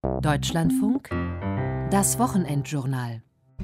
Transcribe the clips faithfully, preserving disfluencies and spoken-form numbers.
Deutschlandfunk, das Wochenendjournal.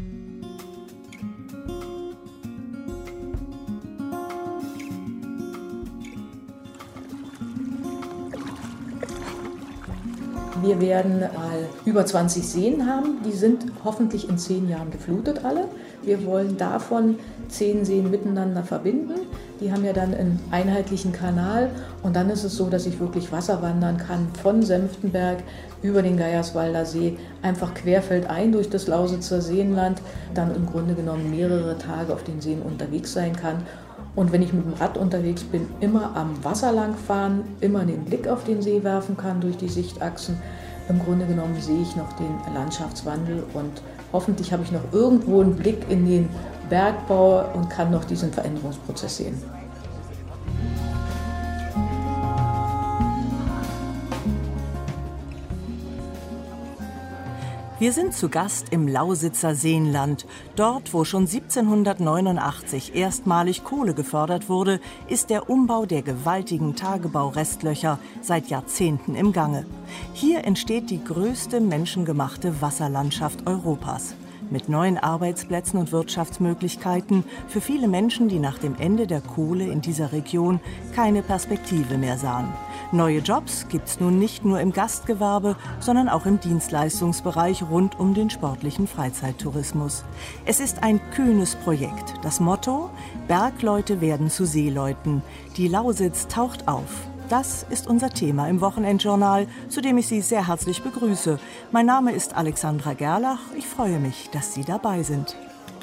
Wir werden mal über zwanzig Seen haben, die sind hoffentlich in zehn Jahren geflutet alle. Wir wollen davon zehn Seen miteinander verbinden. Die haben ja dann einen einheitlichen Kanal und dann ist es so, dass ich wirklich Wasser wandern kann von Senftenberg über den Geierswalder See, einfach querfeldein durch das Lausitzer Seenland, dann im Grunde genommen mehrere Tage auf den Seen unterwegs sein kann. Und wenn ich mit dem Rad unterwegs bin, immer am Wasser lang fahren, immer den Blick auf den See werfen kann durch die Sichtachsen. Im Grunde genommen sehe ich noch den Landschaftswandel und hoffentlich habe ich noch irgendwo einen Blick in den Bergbau und kann noch diesen Veränderungsprozess sehen. Wir sind zu Gast im Lausitzer Seenland. Dort, wo schon siebzehnhundertneunundachtzig erstmalig Kohle gefördert wurde, ist der Umbau der gewaltigen Tagebaurestlöcher seit Jahrzehnten im Gange. Hier entsteht die größte menschengemachte Wasserlandschaft Europas. Mit neuen Arbeitsplätzen und Wirtschaftsmöglichkeiten für viele Menschen, die nach dem Ende der Kohle in dieser Region keine Perspektive mehr sahen. Neue Jobs gibt's nun nicht nur im Gastgewerbe, sondern auch im Dienstleistungsbereich rund um den sportlichen Freizeittourismus. Es ist ein kühnes Projekt. Das Motto: Bergleute werden zu Seeleuten. Die Lausitz taucht auf. Das ist unser Thema im Wochenendjournal, zu dem ich Sie sehr herzlich begrüße. Mein Name ist Alexandra Gerlach. Ich freue mich, dass Sie dabei sind.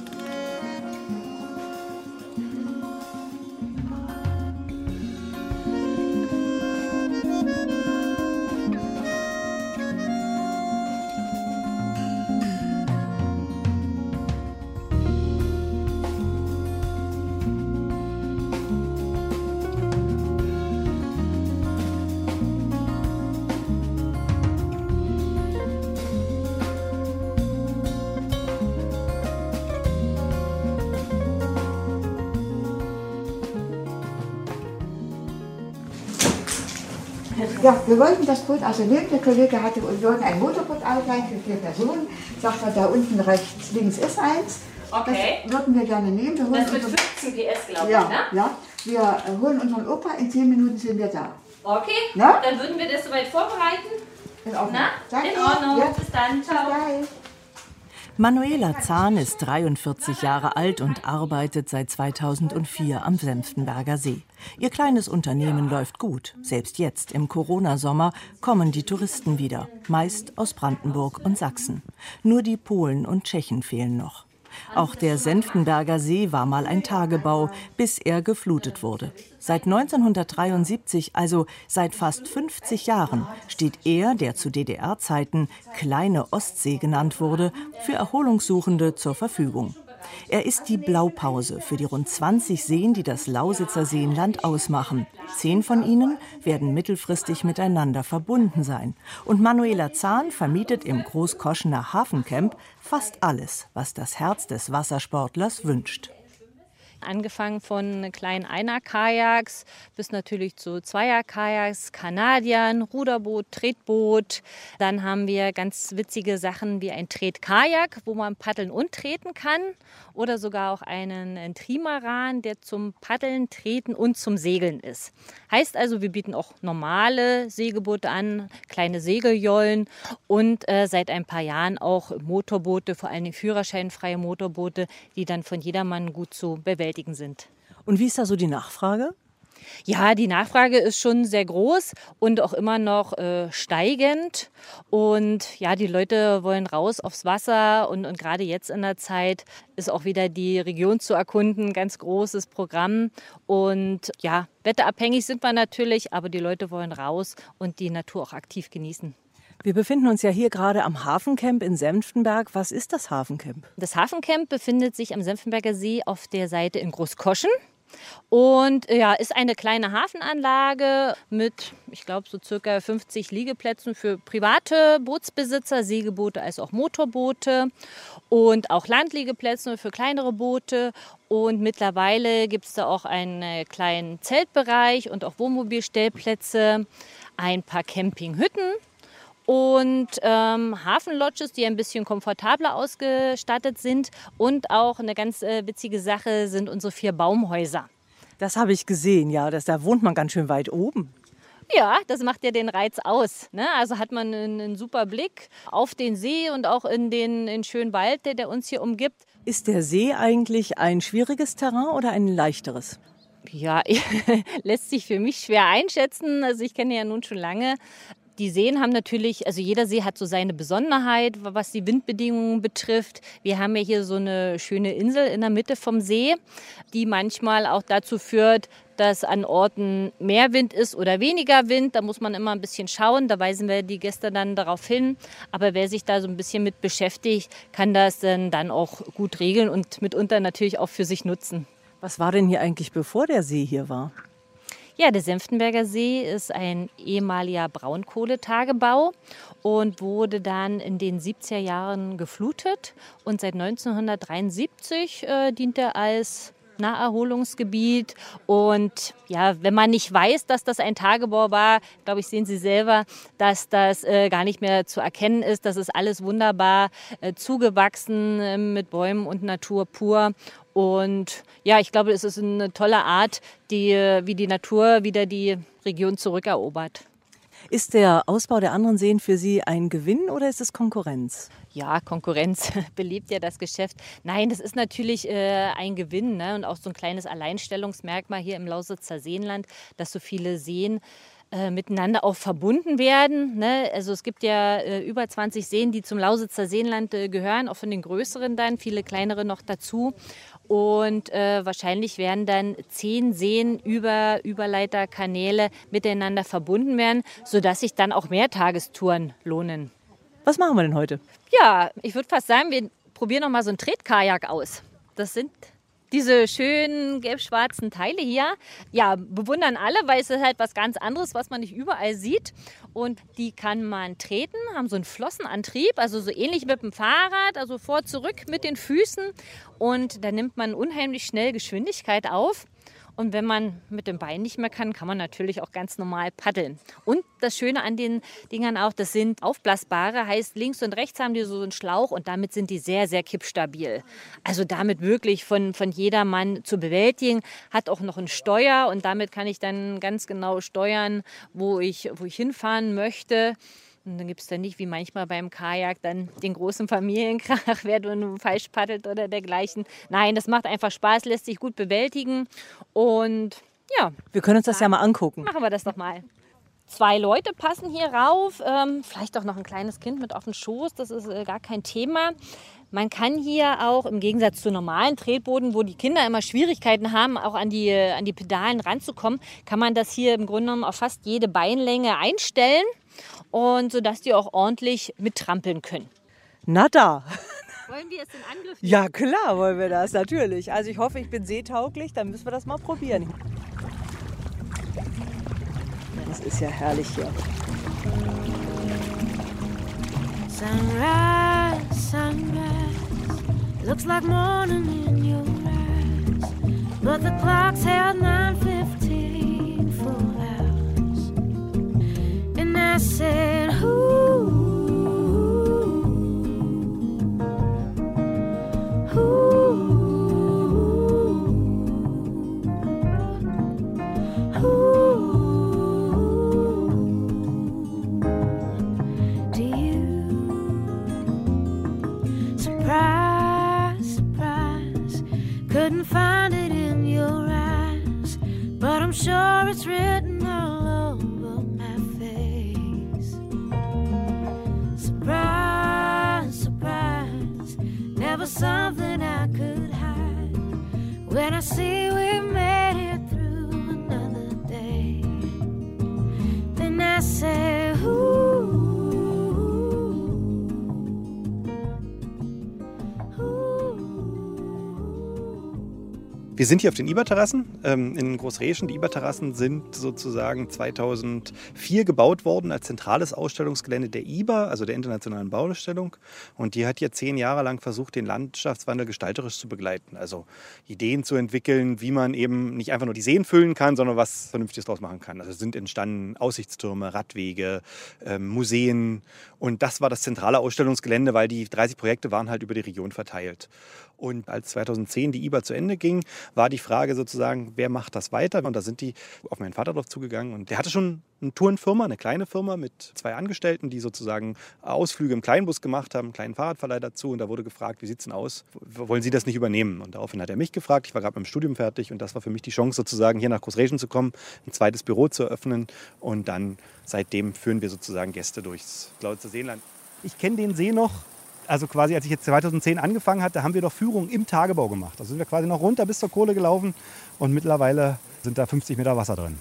Ja, wir wollten das Boot also nehmen. Der Kollege hatte Union ein Motorboot ausleihen für vier Personen. Sagt er, da unten rechts, links ist eins. Okay. Das würden wir gerne nehmen. Wir holen das mit unseren, fünfzehn P S, glaube ja, ich, ne? Ja, wir äh, holen unseren Opa, in zehn Minuten sind wir da. Okay, Na? Dann würden wir das soweit vorbereiten. In Ordnung. Na? Danke. In Ordnung, Ja. bis dann, ciao. Bye. Manuela Zahn ist dreiundvierzig Jahre alt und arbeitet seit zweitausendvier am Senftenberger See. Ihr kleines Unternehmen läuft gut. Selbst jetzt im Corona-Sommer kommen die Touristen wieder, meist aus Brandenburg und Sachsen. Nur die Polen und Tschechen fehlen noch. Auch der Senftenberger See war mal ein Tagebau, bis er geflutet wurde. Seit neunzehnhundertdreiundsiebzig, also seit fast fünfzig Jahren, steht er, der zu D D R-Zeiten Kleine Ostsee genannt wurde, für Erholungssuchende zur Verfügung. Er ist die Blaupause für die rund zwanzig Seen, die das Lausitzer Seenland ausmachen. Zehn von ihnen werden mittelfristig miteinander verbunden sein. Und Manuela Zahn vermietet im Großkoschener Hafencamp fast alles, was das Herz des Wassersportlers wünscht. Angefangen von kleinen Einer-Kajaks bis natürlich zu Zweier-Kajaks, Kanadiern, Ruderboot, Tretboot. Dann haben wir ganz witzige Sachen wie ein Tretkajak, wo man paddeln und treten kann. Oder sogar auch einen, einen Trimaran, der zum Paddeln, Treten und zum Segeln ist. Heißt also, wir bieten auch normale Segelboote an, kleine Segeljollen und äh, seit ein paar Jahren auch Motorboote, vor allem führerscheinfreie Motorboote, die dann von jedermann gut zu bewältigen sind. Und wie ist da so die Nachfrage? Ja, die Nachfrage ist schon sehr groß und auch immer noch äh, steigend. Und ja, die Leute wollen raus aufs Wasser und, und gerade jetzt in der Zeit ist auch wieder die Region zu erkunden, ganz großes Programm. Und ja, wetterabhängig sind wir natürlich, aber die Leute wollen raus und die Natur auch aktiv genießen. Wir befinden uns ja hier gerade am Hafencamp in Senftenberg. Was ist das Hafencamp? Das Hafencamp befindet sich am Senftenberger See auf der Seite in Großkoschen. Und ja, ist eine kleine Hafenanlage mit, ich glaube, so circa fünfzig Liegeplätzen für private Bootsbesitzer, Segelboote als auch Motorboote und auch Landliegeplätze für kleinere Boote. Und mittlerweile gibt es da auch einen kleinen Zeltbereich und auch Wohnmobilstellplätze, ein paar Campinghütten. und ähm, Hafenlodges, die ein bisschen komfortabler ausgestattet sind. Und auch eine ganz äh, witzige Sache sind unsere vier Baumhäuser. Das habe ich gesehen, ja. Das, da wohnt man ganz schön weit oben. Ja, das macht ja den Reiz aus. Ne? Also hat man einen, einen super Blick auf den See und auch in den, in den schönen Wald, der, der uns hier umgibt. Ist der See eigentlich ein schwieriges Terrain oder ein leichteres? Ja, lässt sich für mich schwer einschätzen. Also ich kenne ja nun schon lange. Die Seen haben natürlich, also jeder See hat so seine Besonderheit, was die Windbedingungen betrifft. Wir haben ja hier so eine schöne Insel in der Mitte vom See, die manchmal auch dazu führt, dass an Orten mehr Wind ist oder weniger Wind. Da muss man immer ein bisschen schauen. Da weisen wir die Gäste dann darauf hin. Aber wer sich da so ein bisschen mit beschäftigt, kann das dann, dann auch gut regeln und mitunter natürlich auch für sich nutzen. Was war denn hier eigentlich, bevor der See hier war? Ja, der Senftenberger See ist ein ehemaliger Braunkohletagebau und wurde dann in den siebziger Jahren geflutet. Und seit neunzehnhundertdreiundsiebzig äh, dient er als Naherholungsgebiet. Und ja, wenn man nicht weiß, dass das ein Tagebau war, glaube ich, sehen Sie selber, dass das äh, gar nicht mehr zu erkennen ist. Das ist alles wunderbar äh, zugewachsen äh, mit Bäumen und Natur pur. Und ja, ich glaube, es ist eine tolle Art, die, wie die Natur wieder die Region zurückerobert. Ist der Ausbau der anderen Seen für Sie ein Gewinn oder ist es Konkurrenz? Ja, Konkurrenz belebt ja das Geschäft. Nein, das ist natürlich äh, ein Gewinn, ne? Und auch so ein kleines Alleinstellungsmerkmal hier im Lausitzer Seenland, dass so viele Seen äh, miteinander auch verbunden werden. Ne? Also es gibt ja äh, über zwanzig Seen, die zum Lausitzer Seenland äh, gehören, auch von den größeren dann, viele kleinere noch dazu. Und äh, wahrscheinlich werden dann zehn Seen über Überleiterkanäle miteinander verbunden werden, sodass sich dann auch Mehrtagestouren lohnen. Was machen wir denn heute? Ja, ich würde fast sagen, wir probieren noch mal so ein Tretkajak aus. Das sind diese schönen gelb-schwarzen Teile hier. Ja, bewundern alle, weil es ist halt was ganz anderes, was man nicht überall sieht. Und die kann man treten, haben so einen Flossenantrieb, also so ähnlich mit dem Fahrrad, also vor, zurück mit den Füßen. Und da nimmt man unheimlich schnell Geschwindigkeit auf. Und wenn man mit dem Bein nicht mehr kann, kann man natürlich auch ganz normal paddeln. Und das Schöne an den Dingern auch, das sind aufblasbare, heißt links und rechts haben die so einen Schlauch und damit sind die sehr, sehr kippstabil. Also damit wirklich von, von jedermann zu bewältigen. Hat auch noch ein Steuer und damit kann ich dann ganz genau steuern, wo ich, wo ich hinfahren möchte. Und dann gibt es dann nicht wie manchmal beim Kajak dann den großen Familienkrach, wer du falsch paddelt oder dergleichen. Nein, das macht einfach Spaß, lässt sich gut bewältigen. Und ja. Wir können uns das ja mal angucken. Machen wir das doch mal. Zwei Leute passen hier rauf, ähm, vielleicht auch noch ein kleines Kind mit auf den Schoß, das ist äh, gar kein Thema. Man kann hier auch im Gegensatz zu normalen Tretbooten, wo die Kinder immer Schwierigkeiten haben, auch an die, an die Pedalen ranzukommen, kann man das hier im Grunde genommen auf fast jede Beinlänge einstellen. Und sodass die auch ordentlich mittrampeln können. Na da. Wollen wir es in Angriff nehmen? Ja klar wollen wir das, natürlich. Also ich hoffe, ich bin seetauglich, dann müssen wir das mal probieren. Das ist ja herrlich hier. Sunrise, sunrise, looks like morning in your eyes, but the clock's held nine fifteen for hours, and I said, ooh, ooh, ooh, do you? Surprise, surprise, couldn't find it in your eyes, but I'm sure it's written all over my face. Surprise, surprise, never something I could hide. When I see we made it through another day, then I say, ooh. Wir sind hier auf den Iber-Terrassen ähm, in Großreschen. Die Iber-Terrassen sind sozusagen zweitausendvier gebaut worden als zentrales Ausstellungsgelände der I B A, also der Internationalen Bauausstellung. Und die hat hier zehn Jahre lang versucht, den Landschaftswandel gestalterisch zu begleiten. Also Ideen zu entwickeln, wie man eben nicht einfach nur die Seen füllen kann, sondern was Vernünftiges draus machen kann. Also sind entstanden Aussichtstürme, Radwege, ähm, Museen. Und das war das zentrale Ausstellungsgelände, weil die dreißig Projekte waren halt über die Region verteilt. Und als zweitausendzehn die I B A zu Ende ging, war die Frage sozusagen, wer macht das weiter? Und da sind die auf meinen Vater drauf zugegangen. Und der hatte schon eine Tourenfirma, eine kleine Firma mit zwei Angestellten, die sozusagen Ausflüge im Kleinbus gemacht haben, einen kleinen Fahrradverleih dazu. Und da wurde gefragt, wie sieht es denn aus? Wollen Sie das nicht übernehmen? Und daraufhin hat er mich gefragt. Ich war gerade mit dem Studium fertig. Und das war für mich die Chance, sozusagen hier nach Großreschen zu kommen, ein zweites Büro zu eröffnen. Und dann seitdem führen wir sozusagen Gäste durchs Glauditzer Seenland. Ich kenne den See noch. Also quasi, als ich jetzt zweitausendzehn angefangen hatte, haben wir doch Führungen im Tagebau gemacht. Da sind wir quasi noch runter bis zur Kohle gelaufen und mittlerweile sind da fünfzig Meter Wasser drin.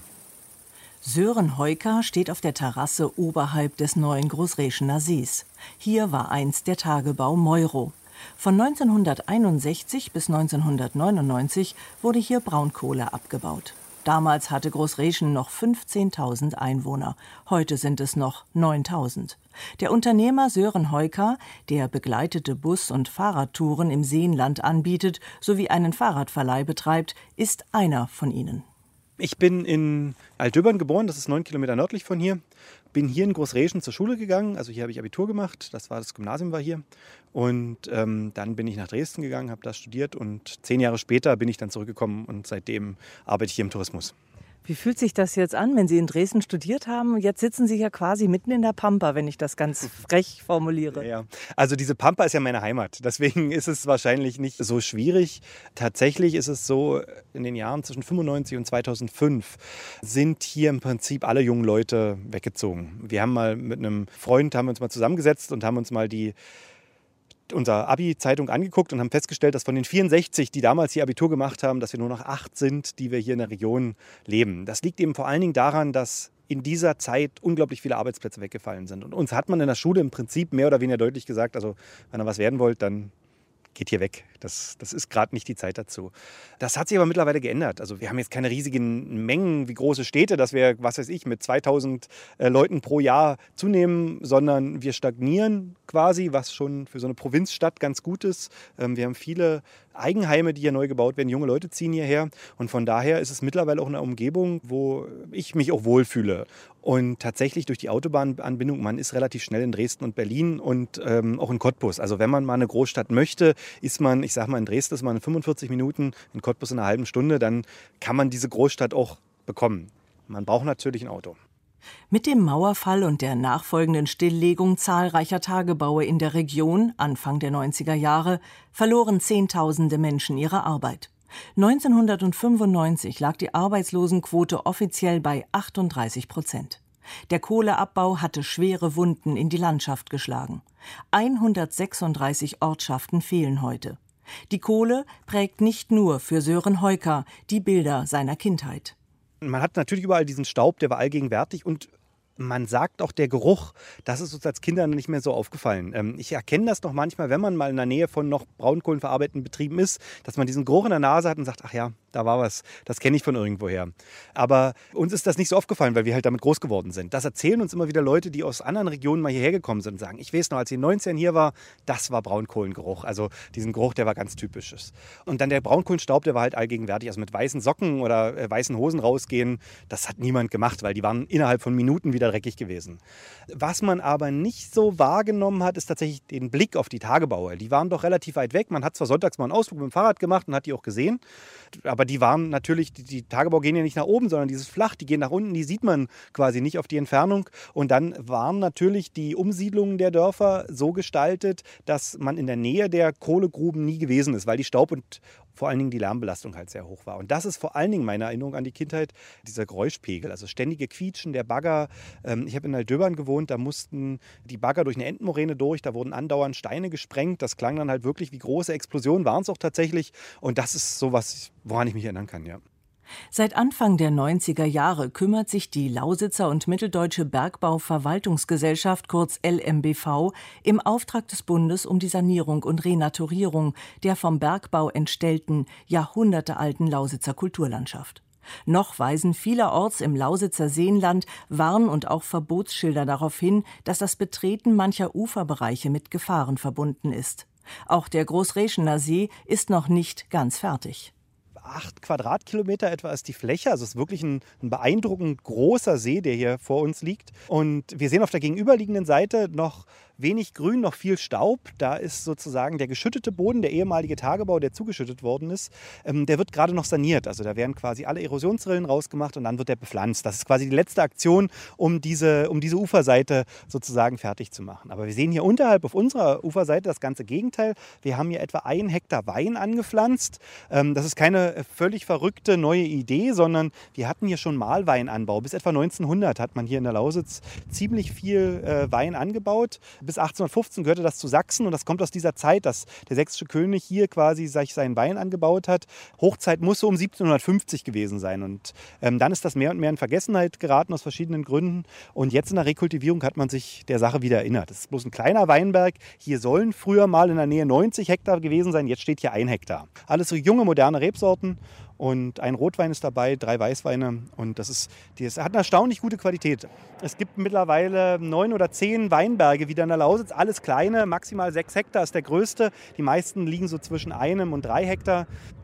Sören Heuker steht auf der Terrasse oberhalb des neuen Großreschener Sees. Hier war einst der Tagebau Meuro. Von neunzehnhunderteinundsechzig bis neunzehnhundertneunundneunzig wurde hier Braunkohle abgebaut. Damals hatte Großreschen noch fünfzehntausend Einwohner. Heute sind es noch neuntausend. Der Unternehmer Sören Heuker, der begleitete Bus- und Fahrradtouren im Seenland anbietet sowie einen Fahrradverleih betreibt, ist einer von ihnen. Ich bin in Altdöbern geboren, das ist neun Kilometer nördlich von hier. Bin hier in Großreschen zur Schule gegangen, also hier habe ich Abitur gemacht, das war das Gymnasium war hier. Und ähm, dann bin ich nach Dresden gegangen, habe da studiert und zehn Jahre später bin ich dann zurückgekommen und seitdem arbeite ich hier im Tourismus. Wie fühlt sich das jetzt an, wenn Sie in Dresden studiert haben? Jetzt sitzen Sie ja quasi mitten in der Pampa, wenn ich das ganz frech formuliere. Ja, also diese Pampa ist ja meine Heimat. Deswegen ist es wahrscheinlich nicht so schwierig. Tatsächlich ist es so, in den Jahren zwischen fünfundneunzig und zweitausendfünf sind hier im Prinzip alle jungen Leute weggezogen. Wir haben mal mit einem Freund, haben uns mal zusammengesetzt und haben uns mal die unser Abi-Zeitung angeguckt und haben festgestellt, dass von den vierundsechzig, die damals hier Abitur gemacht haben, dass wir nur noch acht sind, die wir hier in der Region leben. Das liegt eben vor allen Dingen daran, dass in dieser Zeit unglaublich viele Arbeitsplätze weggefallen sind. Und uns hat man in der Schule im Prinzip mehr oder weniger deutlich gesagt, also wenn ihr was werden wollt, dann geht hier weg. Das, das ist gerade nicht die Zeit dazu. Das hat sich aber mittlerweile geändert. Also wir haben jetzt keine riesigen Mengen wie große Städte, dass wir, was weiß ich, mit zweitausend äh, Leuten pro Jahr zunehmen, sondern wir stagnieren quasi, was schon für so eine Provinzstadt ganz gut ist. Ähm, wir haben viele Eigenheime, die hier neu gebaut werden. Junge Leute ziehen hierher. Und von daher ist es mittlerweile auch eine Umgebung, wo ich mich auch wohlfühle. Und tatsächlich durch die Autobahnanbindung, man ist relativ schnell in Dresden und Berlin und ähm, auch in Cottbus. Also wenn man mal eine Großstadt möchte, ist man, ich sage mal, in Dresden ist man in fünfundvierzig Minuten, in Cottbus in einer halben Stunde, dann kann man diese Großstadt auch bekommen. Man braucht natürlich ein Auto. Mit dem Mauerfall und der nachfolgenden Stilllegung zahlreicher Tagebaue in der Region Anfang der neunziger Jahre verloren Zehntausende Menschen ihre Arbeit. neunzehnhundertfünfundneunzig lag die Arbeitslosenquote offiziell bei achtunddreißig Prozent. Der Kohleabbau hatte schwere Wunden in die Landschaft geschlagen. hundertsechsunddreißig Ortschaften fehlen heute. Die Kohle prägt nicht nur für Sören Heuker die Bilder seiner Kindheit. Man hat natürlich überall diesen Staub, der war allgegenwärtig und man sagt auch, der Geruch, das ist uns als Kindern nicht mehr so aufgefallen. Ich erkenne das noch manchmal, wenn man mal in der Nähe von noch braunkohlenverarbeitenden Betrieben ist, dass man diesen Geruch in der Nase hat und sagt, ach ja, da war was, das kenne ich von irgendwoher. Aber uns ist das nicht so aufgefallen, weil wir halt damit groß geworden sind. Das erzählen uns immer wieder Leute, die aus anderen Regionen mal hierher gekommen sind und sagen, ich weiß noch, als ich in den neunzigern hier war, das war Braunkohlengeruch. Also diesen Geruch, der war ganz typisch. Und dann der Braunkohlenstaub, der war halt allgegenwärtig. Also mit weißen Socken oder äh, weißen Hosen rausgehen, das hat niemand gemacht, weil die waren innerhalb von Minuten wieder dreckig gewesen. Was man aber nicht so wahrgenommen hat, ist tatsächlich den Blick auf die Tagebaue. Die waren doch relativ weit weg. Man hat zwar sonntags mal einen Ausflug mit dem Fahrrad gemacht und hat die auch gesehen, aber die waren natürlich, die, die Tagebau gehen ja nicht nach oben, sondern dieses flach, die gehen nach unten, die sieht man quasi nicht auf die Entfernung. Und dann waren natürlich die Umsiedlungen der Dörfer so gestaltet, dass man in der Nähe der Kohlegruben nie gewesen ist, weil die Staub und vor allen Dingen die Lärmbelastung halt sehr hoch war. Und das ist vor allen Dingen meine Erinnerung an die Kindheit, dieser Geräuschpegel, also ständige Quietschen der Bagger. Ich habe in Altdöbern gewohnt, da mussten die Bagger durch eine Entenmoräne durch, da wurden andauernd Steine gesprengt. Das klang dann halt wirklich wie große Explosionen, waren es auch tatsächlich. Und das ist sowas, woran ich mich erinnern kann, ja. Seit Anfang der neunziger Jahre kümmert sich die Lausitzer und Mitteldeutsche Bergbauverwaltungsgesellschaft, kurz L M B V, im Auftrag des Bundes um die Sanierung und Renaturierung der vom Bergbau entstellten, jahrhundertealten Lausitzer Kulturlandschaft. Noch weisen vielerorts im Lausitzer Seenland Warn- und auch Verbotsschilder darauf hin, dass das Betreten mancher Uferbereiche mit Gefahren verbunden ist. Auch der Großreschener See ist noch nicht ganz fertig. Acht Quadratkilometer etwa ist die Fläche. Also es ist wirklich ein, ein beeindruckend großer See, der hier vor uns liegt. Und wir sehen auf der gegenüberliegenden Seite noch wenig Grün, noch viel Staub. Da ist sozusagen der geschüttete Boden, der ehemalige Tagebau, der zugeschüttet worden ist. Ähm, der wird gerade noch saniert. Also da werden quasi alle Erosionsrillen rausgemacht und dann wird der bepflanzt. Das ist quasi die letzte Aktion, um diese, um diese Uferseite sozusagen fertig zu machen. Aber wir sehen hier unterhalb auf unserer Uferseite das ganze Gegenteil. Wir haben hier etwa einen Hektar Wein angepflanzt. Ähm, das ist keine völlig verrückte neue Idee, sondern wir hatten hier schon Mahlweinanbau. Bis etwa neunzehnhundert hat man hier in der Lausitz ziemlich viel äh, Wein angebaut. Bis achtzehnhundertfünfzehn gehörte das zu Sachsen und das kommt aus dieser Zeit, dass der sächsische König hier quasi sich seinen Wein angebaut hat. Hochzeit muss so um siebzehnhundertfünfzig gewesen sein und ähm, dann ist das mehr und mehr in Vergessenheit geraten aus verschiedenen Gründen und jetzt in der Rekultivierung hat man sich der Sache wieder erinnert. Das ist bloß ein kleiner Weinberg. Hier sollen früher mal in der Nähe neunzig Hektar gewesen sein, jetzt steht hier ein Hektar. Alles so junge, moderne Rebsorten. Und ein Rotwein ist dabei, drei Weißweine und das, ist, das hat eine erstaunlich gute Qualität. Es gibt mittlerweile neun oder zehn Weinberge wieder in der Lausitz, alles kleine, maximal sechs Hektar ist der größte. Die meisten liegen so zwischen einem und drei Hektar.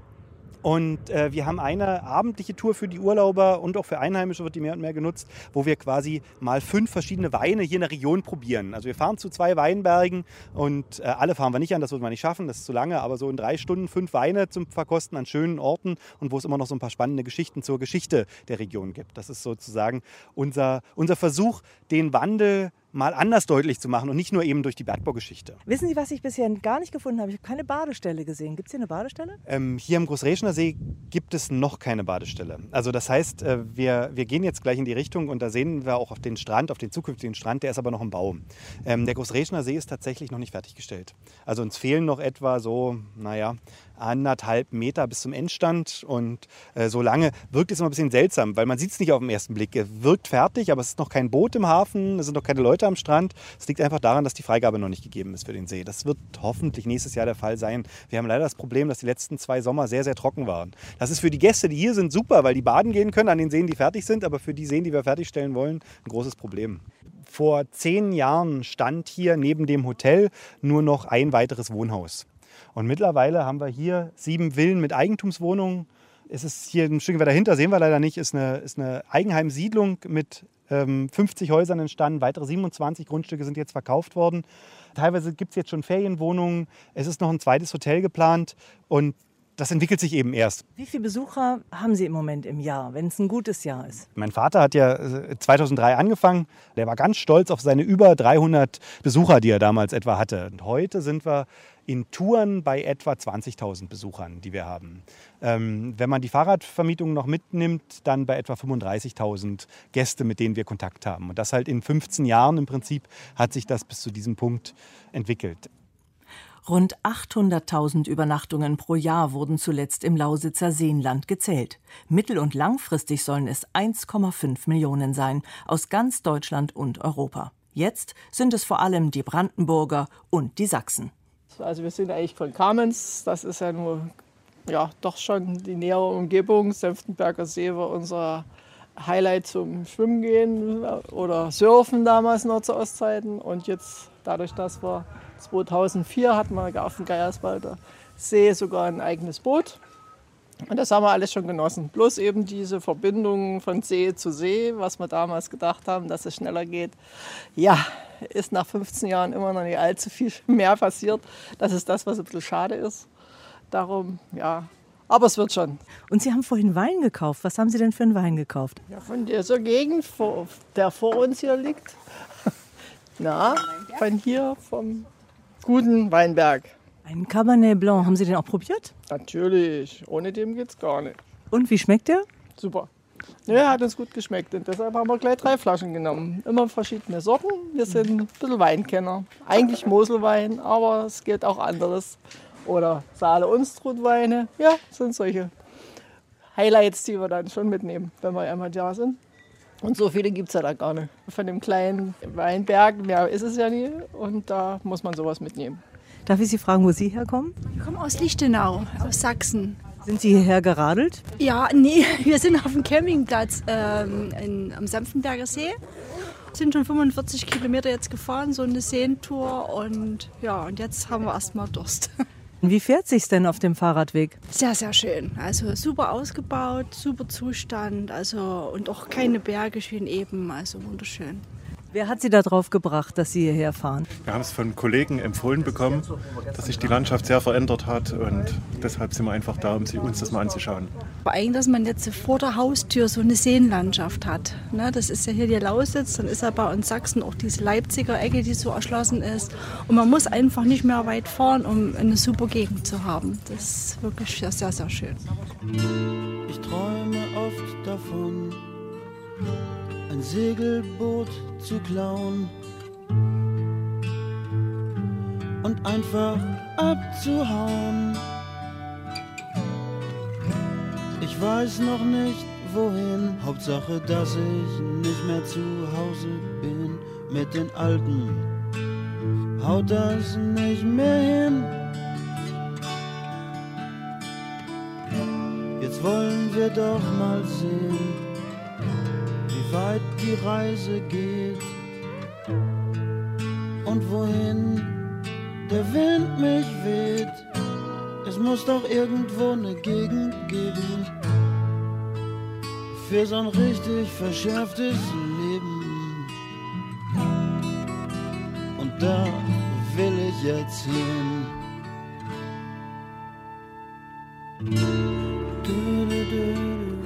Und äh, wir haben eine abendliche Tour für die Urlauber und auch für Einheimische wird die mehr und mehr genutzt, wo wir quasi mal fünf verschiedene Weine hier in der Region probieren. Also wir fahren zu zwei Weinbergen und äh, alle fahren wir nicht an, das wird man nicht schaffen, das ist zu lange, aber so in drei Stunden fünf Weine zum Verkosten an schönen Orten und wo es immer noch so ein paar spannende Geschichten zur Geschichte der Region gibt. Das ist sozusagen unser, unser Versuch, den Wandel mal anders deutlich zu machen und nicht nur eben durch die Bergbaugeschichte. Wissen Sie, was ich bisher gar nicht gefunden habe? Ich habe keine Badestelle gesehen. Gibt es hier eine Badestelle? Ähm, hier am Großreschener See gibt es noch keine Badestelle. Also das heißt, äh, wir, wir gehen jetzt gleich in die Richtung und da sehen wir auch auf den Strand, auf den zukünftigen Strand, der ist aber noch im Bau. Ähm, der Großreschener See ist tatsächlich noch nicht fertiggestellt. Also uns fehlen noch etwa so, naja, anderthalb Meter bis zum Endstand und äh, so lange wirkt es immer ein bisschen seltsam, weil man sieht es nicht auf den ersten Blick. Es wirkt fertig, aber es ist noch kein Boot im Hafen, es sind noch keine Leute am Strand. Es liegt einfach daran, dass die Freigabe noch nicht gegeben ist für den See. Das wird hoffentlich nächstes Jahr der Fall sein. Wir haben leider das Problem, dass die letzten zwei Sommer sehr, sehr trocken waren. Das ist für die Gäste, die hier sind, super, weil die baden gehen können an den Seen, die fertig sind, aber für die Seen, die wir fertigstellen wollen, ein großes Problem. Vor zehn Jahren stand hier neben dem Hotel nur noch ein weiteres Wohnhaus. Und mittlerweile haben wir hier sieben Villen mit Eigentumswohnungen. Es ist hier ein Stück weiter dahinter, sehen wir leider nicht, ist eine, ist eine Eigenheimsiedlung mit ähm, fünfzig Häusern entstanden. Weitere siebenundzwanzig Grundstücke sind jetzt verkauft worden. Teilweise gibt es jetzt schon Ferienwohnungen. Es ist noch ein zweites Hotel geplant und das entwickelt sich eben erst. Wie viele Besucher haben Sie im Moment im Jahr, wenn es ein gutes Jahr ist? Mein Vater hat ja zweitausenddrei angefangen. Der war ganz stolz auf seine über dreihundert Besucher, die er damals etwa hatte. Und heute sind wir in Touren bei etwa zwanzigtausend Besuchern, die wir haben. Ähm, wenn man die Fahrradvermietung noch mitnimmt, dann bei etwa fünfunddreißigtausend Gäste, mit denen wir Kontakt haben. Und das halt in fünfzehn Jahren im Prinzip hat sich das bis zu diesem Punkt entwickelt. Rund achthunderttausend Übernachtungen pro Jahr wurden zuletzt im Lausitzer Seenland gezählt. Mittel- und langfristig sollen es eins Komma fünf Millionen sein, aus ganz Deutschland und Europa. Jetzt sind es vor allem die Brandenburger und die Sachsen. Also wir sind eigentlich von Kamenz, das ist ja nur ja, doch schon die nähere Umgebung. Senftenberger See war unser Highlight zum Schwimmen gehen oder Surfen damals noch zu Ostzeiten. Und jetzt, dadurch, dass wir zweitausendvier hatten wir auf dem Geierswalder See sogar ein eigenes Boot. Und das haben wir alles schon genossen. Bloß eben diese Verbindung von See zu See, was wir damals gedacht haben, dass es schneller geht. Ja, ist nach fünfzehn Jahren immer noch nicht allzu viel mehr passiert. Das ist das, was ein bisschen schade ist. Darum, ja, aber es wird schon. Und Sie haben vorhin Wein gekauft. Was haben Sie denn für einen Wein gekauft? Ja, von dieser Gegend, der vor uns hier liegt. Na, von hier, vom guten Weinberg. Einen Cabernet Blanc. Haben Sie den auch probiert? Natürlich. Ohne dem geht's gar nicht. Und wie schmeckt der? Super. Ja, hat uns gut geschmeckt. Und deshalb haben wir gleich drei Flaschen genommen. Immer verschiedene Sorten. Wir sind ein bisschen Weinkenner. Eigentlich Moselwein, aber es geht auch anderes. Oder Saale-Unstrut-Weine. Ja, sind solche Highlights, die wir dann schon mitnehmen, wenn wir einmal da sind. Und so viele gibt es ja da gar nicht. Von dem kleinen Weinberg, mehr ist es ja nie. Und da muss man sowas mitnehmen. Darf ich Sie fragen, wo Sie herkommen? Ich komme aus Lichtenau, aus Sachsen. Sind Sie hierher geradelt? Ja, nee, wir sind auf dem Campingplatz ähm, in, am Senftenberger See. Wir sind schon fünfundvierzig Kilometer jetzt gefahren, so eine Seentour. Und ja, und jetzt haben wir erstmal Durst. Wie fährt sich's denn auf dem Fahrradweg? Sehr, sehr schön. Also super ausgebaut, super Zustand, also und auch keine Berge, schön eben, also wunderschön. Wer hat Sie da drauf gebracht, dass Sie hierher fahren? Wir haben es von Kollegen empfohlen bekommen, dass sich die Landschaft sehr verändert hat und deshalb sind wir einfach da, um uns das mal anzuschauen. Vor allem, dass man jetzt vor der Haustür so eine Seenlandschaft hat. Ne, das ist ja hier die Lausitz, dann ist ja bei uns Sachsen auch diese Leipziger Ecke, die so erschlossen ist. Und man muss einfach nicht mehr weit fahren, um eine super Gegend zu haben. Das ist wirklich sehr, sehr, sehr schön. Ich träume oft davon, ein Segelboot zu klauen und einfach abzuhauen. Ich weiß noch nicht wohin, Hauptsache, dass ich nicht mehr zu Hause bin. Mit den Alten haut das nicht mehr hin. Jetzt wollen wir doch mal sehen, wie weit die Reise geht und wohin der Wind mich weht. Es muss doch irgendwo eine Gegend geben für so ein richtig verschärftes Leben. Und da will ich jetzt hin. Du, du, du.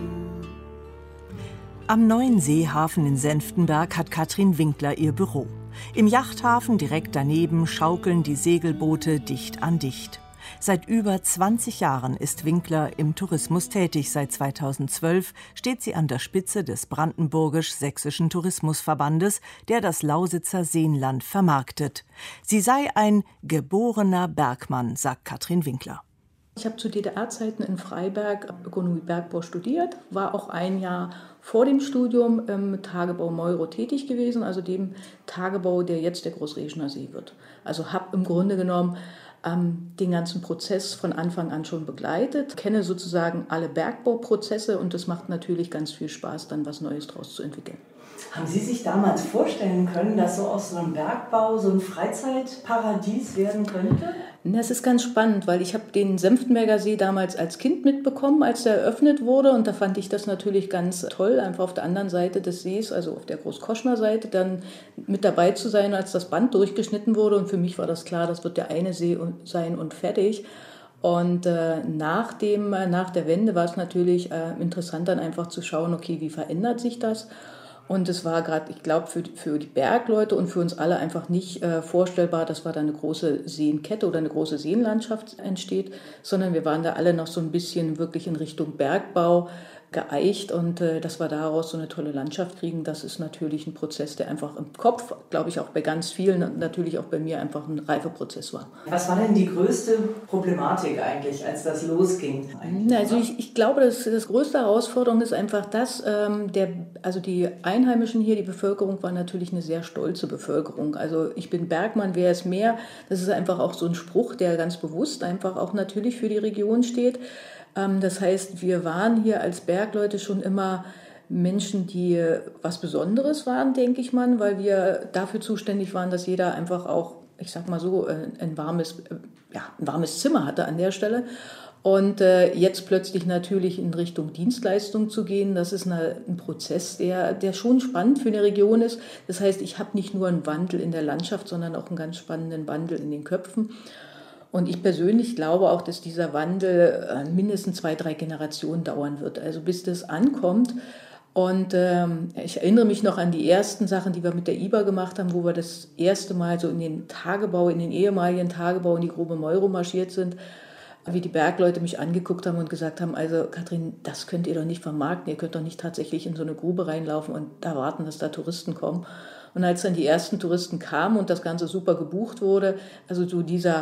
Am neuen Seehafen in Senftenberg hat Katrin Winkler ihr Büro. Im Yachthafen direkt daneben schaukeln die Segelboote dicht an dicht. Seit über zwanzig Jahren ist Winkler im Tourismus tätig. Seit zweitausendzwölf steht sie an der Spitze des Brandenburgisch-Sächsischen Tourismusverbandes, der das Lausitzer Seenland vermarktet. Sie sei ein geborener Bergmann, sagt Katrin Winkler. Ich habe zu D D R-Zeiten in Freiberg Ökonomie Bergbau studiert, war auch ein Jahr vor dem Studium im Tagebau Meuro tätig gewesen, also dem Tagebau, der jetzt der Großreschner See wird. Also habe im Grunde genommen ähm, den ganzen Prozess von Anfang an schon begleitet, kenne sozusagen alle Bergbauprozesse und es macht natürlich ganz viel Spaß, dann was Neues draus zu entwickeln. Haben Sie sich damals vorstellen können, dass so aus so einem Bergbau so ein Freizeitparadies werden könnte? Das ist ganz spannend, weil ich habe den Senftenberger See damals als Kind mitbekommen, als er eröffnet wurde. Und da fand ich das natürlich ganz toll, einfach auf der anderen Seite des Sees, also auf der Großkoschner Seite, dann mit dabei zu sein, als das Band durchgeschnitten wurde. Und für mich war das klar, das wird der eine See sein und fertig. Und äh, nach, dem, äh, nach der Wende war es natürlich äh, interessant, dann einfach zu schauen, okay, wie verändert sich das? Und es war gerade, ich glaube, für, für die Bergleute und für uns alle einfach nicht äh, vorstellbar, dass da eine große Seenkette oder eine große Seenlandschaft entsteht, sondern wir waren da alle noch so ein bisschen wirklich in Richtung Bergbau geeicht und äh, dass wir daraus so eine tolle Landschaft kriegen, das ist natürlich ein Prozess, der einfach im Kopf, glaube ich auch bei ganz vielen, natürlich auch bei mir einfach ein Reifeprozess war. Was war denn die größte Problematik eigentlich, als das losging? Also ich, ich glaube, das, das größte Herausforderung ist einfach das, ähm, der, also die Einheimischen hier, die Bevölkerung war natürlich eine sehr stolze Bevölkerung. Also ich bin Bergmann, wer ist mehr? Das ist einfach auch so ein Spruch, der ganz bewusst einfach auch natürlich für die Region steht. Das heißt, wir waren hier als Bergleute schon immer Menschen, die was Besonderes waren, denke ich mal, weil wir dafür zuständig waren, dass jeder einfach auch, ich sag mal so, ein warmes, ja, ein warmes Zimmer hatte an der Stelle. Und jetzt plötzlich natürlich in Richtung Dienstleistung zu gehen, das ist eine, ein Prozess, der, der schon spannend für eine Region ist. Das heißt, ich habe nicht nur einen Wandel in der Landschaft, sondern auch einen ganz spannenden Wandel in den Köpfen. Und ich persönlich glaube auch, dass dieser Wandel mindestens zwei, drei Generationen dauern wird, also bis das ankommt. Und ähm, ich erinnere mich noch an die ersten Sachen, die wir mit der I B A gemacht haben, wo wir das erste Mal so in den Tagebau, in den ehemaligen Tagebau in die Grobe Meuro marschiert sind, wie die Bergleute mich angeguckt haben und gesagt haben, also Katrin, das könnt ihr doch nicht vermarkten, ihr könnt doch nicht tatsächlich in so eine Grube reinlaufen und da warten, dass da Touristen kommen. Und als dann die ersten Touristen kamen und das Ganze super gebucht wurde, also so dieser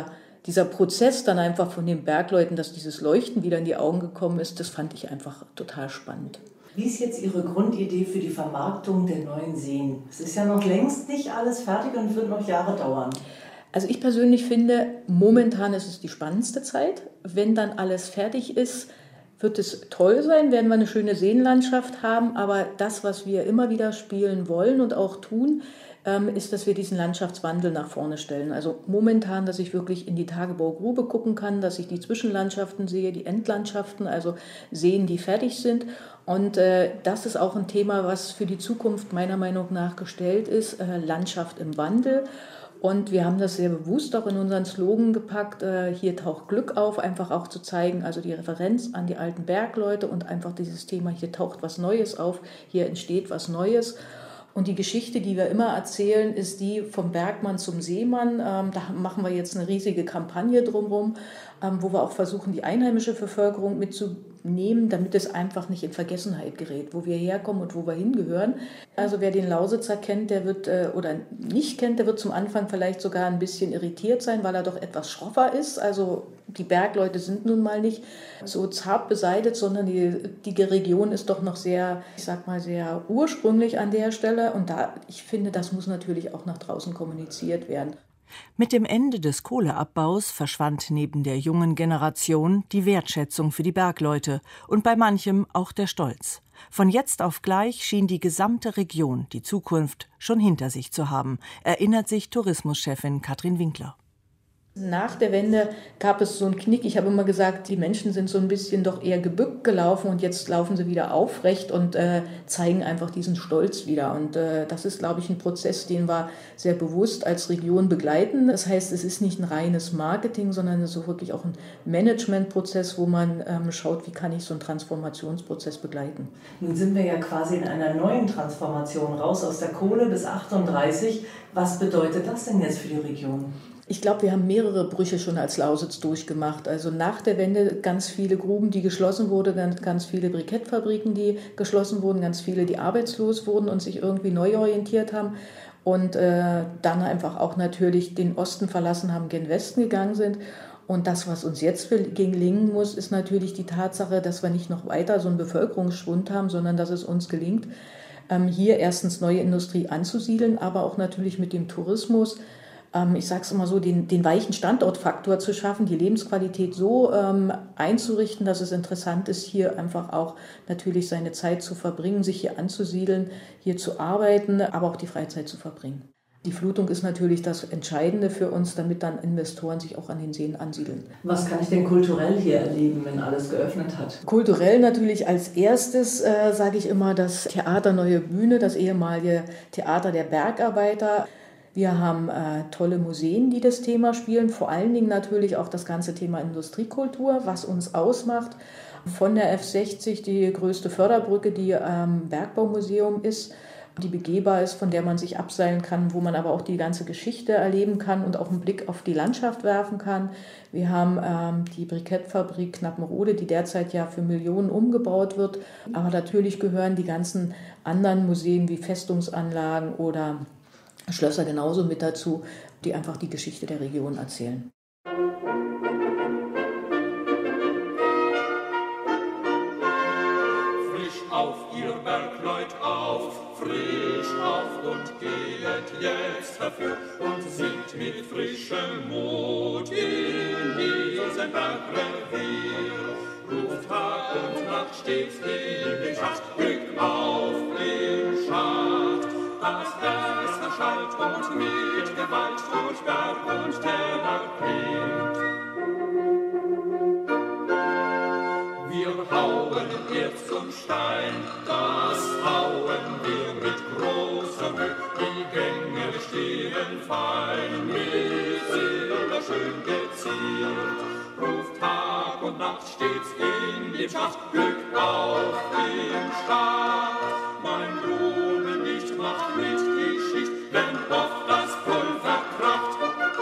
dieser Prozess dann einfach von den Bergleuten, dass dieses Leuchten wieder in die Augen gekommen ist, das fand ich einfach total spannend. Wie ist jetzt Ihre Grundidee für die Vermarktung der neuen Seen? Es ist ja noch längst nicht alles fertig und wird noch Jahre dauern. Also ich persönlich finde, momentan ist es die spannendste Zeit. Wenn dann alles fertig ist, wird es toll sein, werden wir eine schöne Seenlandschaft haben. Aber das, was wir immer wieder spielen wollen und auch tun, ist, dass wir diesen Landschaftswandel nach vorne stellen. Also momentan, dass ich wirklich in die Tagebaugrube gucken kann, dass ich die Zwischenlandschaften sehe, die Endlandschaften, also Seen, die fertig sind. Und äh, das ist auch ein Thema, was für die Zukunft meiner Meinung nach gestellt ist, äh, Landschaft im Wandel. Und wir haben das sehr bewusst auch in unseren Slogan gepackt, äh, hier taucht Glück auf, einfach auch zu zeigen, also die Referenz an die alten Bergleute und einfach dieses Thema, hier taucht was Neues auf, hier entsteht was Neues. Und die Geschichte, die wir immer erzählen, ist die vom Bergmann zum Seemann. Ähm, da machen wir jetzt eine riesige Kampagne drumherum, ähm, wo wir auch versuchen, die einheimische Bevölkerung mitzunehmen, damit es einfach nicht in Vergessenheit gerät, wo wir herkommen und wo wir hingehören. Also wer den Lausitzer kennt, der wird äh, oder nicht kennt, der wird zum Anfang vielleicht sogar ein bisschen irritiert sein, weil er doch etwas schroffer ist. Also die Bergleute sind nun mal nicht so zart beseitet, sondern die, die Region ist doch noch sehr, ich sag mal, sehr ursprünglich an der Stelle. Und da, ich finde, das muss natürlich auch nach draußen kommuniziert werden. Mit dem Ende des Kohleabbaus verschwand neben der jungen Generation die Wertschätzung für die Bergleute und bei manchem auch der Stolz. Von jetzt auf gleich schien die gesamte Region die Zukunft schon hinter sich zu haben, erinnert sich Tourismuschefin Katrin Winkler. Nach der Wende gab es so einen Knick. Ich habe immer gesagt, die Menschen sind so ein bisschen doch eher gebückt gelaufen und jetzt laufen sie wieder aufrecht und äh, zeigen einfach diesen Stolz wieder. Und äh, das ist, glaube ich, ein Prozess, den wir sehr bewusst als Region begleiten. Das heißt, es ist nicht ein reines Marketing, sondern es ist wirklich auch ein Managementprozess, wo man ähm, schaut, wie kann ich so einen Transformationsprozess begleiten. Nun sind wir ja quasi in einer neuen Transformation raus aus der Kohle bis achtunddreißig. Was bedeutet das denn jetzt für die Region? Ich glaube, wir haben mehrere Brüche schon als Lausitz durchgemacht. Also nach der Wende ganz viele Gruben, die geschlossen wurden, ganz, ganz viele Brikettfabriken, die geschlossen wurden, ganz viele, die arbeitslos wurden und sich irgendwie neu orientiert haben. Und äh, dann einfach auch natürlich den Osten verlassen haben, gen Westen gegangen sind. Und das, was uns jetzt gelingen muss, ist natürlich die Tatsache, dass wir nicht noch weiter so einen Bevölkerungsschwund haben, sondern dass es uns gelingt, ähm, hier erstens neue Industrie anzusiedeln, aber auch natürlich mit dem Tourismus, ich sage es immer so, den, den weichen Standortfaktor zu schaffen, die Lebensqualität so ähm, einzurichten, dass es interessant ist, hier einfach auch natürlich seine Zeit zu verbringen, sich hier anzusiedeln, hier zu arbeiten, aber auch die Freizeit zu verbringen. Die Flutung ist natürlich das Entscheidende für uns, damit dann Investoren sich auch an den Seen ansiedeln. Was kann ich denn kulturell hier erleben, wenn alles geöffnet hat? Kulturell natürlich als erstes, äh, sage ich immer, das Theater Neue Bühne, das ehemalige Theater der Bergarbeiter. Wir haben äh, tolle Museen, die das Thema spielen, vor allen Dingen natürlich auch das ganze Thema Industriekultur, was uns ausmacht. Von der F sechzig, die größte Förderbrücke, die ähm, Bergbaumuseum ist, die begehbar ist, von der man sich abseilen kann, wo man aber auch die ganze Geschichte erleben kann und auch einen Blick auf die Landschaft werfen kann. Wir haben ähm, die Brikettfabrik Knappenrode, die derzeit ja für Millionen umgebaut wird. Aber natürlich gehören die ganzen anderen Museen wie Festungsanlagen oder Schlösser genauso mit dazu, die einfach die Geschichte der Region erzählen. Frisch auf, ihr Bergleut, auf, frisch auf und geht jetzt herfür und singt mit frischem Mut in diesem Bergrevier. Ruft Tag und Nacht stets in den Schacht, Glück auf im Schacht, das Herz erschallt und mit Gewalt durch Berg und Täler klingt. Wir hauen Erz und Stein, das hauen wir mit großer Mühe. Die Gänge stehen fein, mit Silber schön geziert. Ruft Tag und Nacht stets in dem Schacht, Glück auf im Schacht. Mein Blumen nicht macht mit die Schicht, wenn oft das Pulver kracht.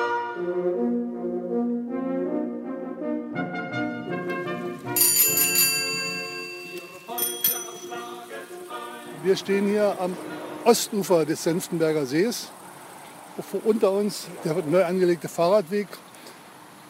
Wir stehen hier am Ostufer des Senftenberger Sees. Unter uns der neu angelegte Fahrradweg.